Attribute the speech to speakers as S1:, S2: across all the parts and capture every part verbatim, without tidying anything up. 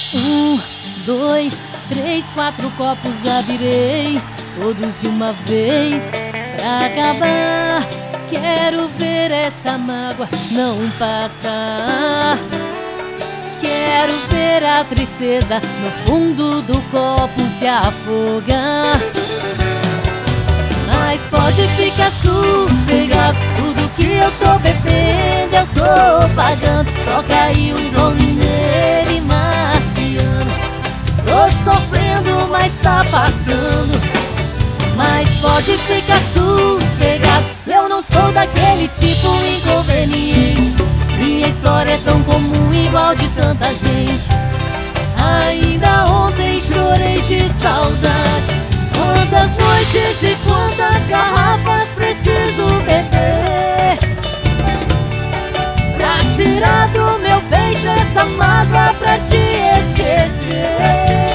S1: Um, dois, três, quatro copos já virei, todos de uma vez pra acabar. Quero ver essa mágoa não passar. Quero ver a tristeza no fundo do copo se afogar. Mas pode ficar sossegado, tudo que eu tô bebendo eu tô pagando. Toca aí um João Mineiro e Marciano. Tô sofrendo, mas tá passando. Mas pode ficar sossegado, eu não sou daquele tipo inconveniente. Minha história é tão comum, igual de tanta gente. Ainda ontem chorei de saudade. Quantas noites e quantas garrafas preciso beber pra tirar do meu peito essa mágoa, pra te esquecer.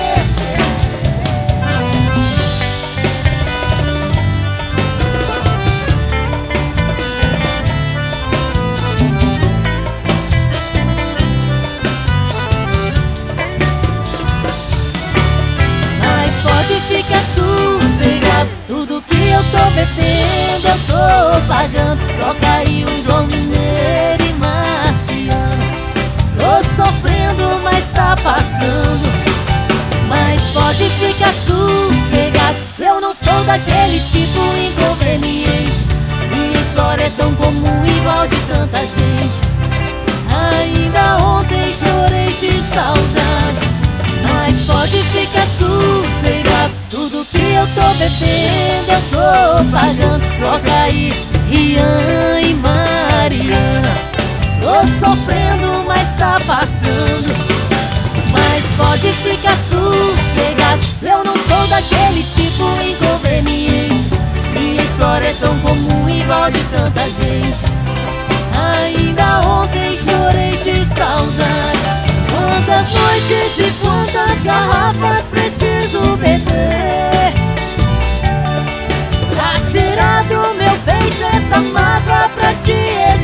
S1: Fica sossegado, tudo que eu tô bebendo eu tô pagando. Toca aí um João Mineiro e Marciano. Tô sofrendo, mas tá passando. Mas pode ficar sossegado, eu não sou daquele tipo inconveniente. Minha história é tão comum, igual de tanta gente. Ainda ontem chorei de saudade. Mas pode ficar sossegado, tudo que eu tô bebendo eu tô pagando. Troca aí Rian e Mariana. Tô sofrendo, mas tá passando. Mas pode ficar sossegado, eu não sou daquele tipo inconveniente. Minha história é tão comum, igual de tanta gente. Ainda ontem chorei de saudade. Quantas noites e quantas garrafas preciso beber pra tirar do meu peito essa mágoa, pra te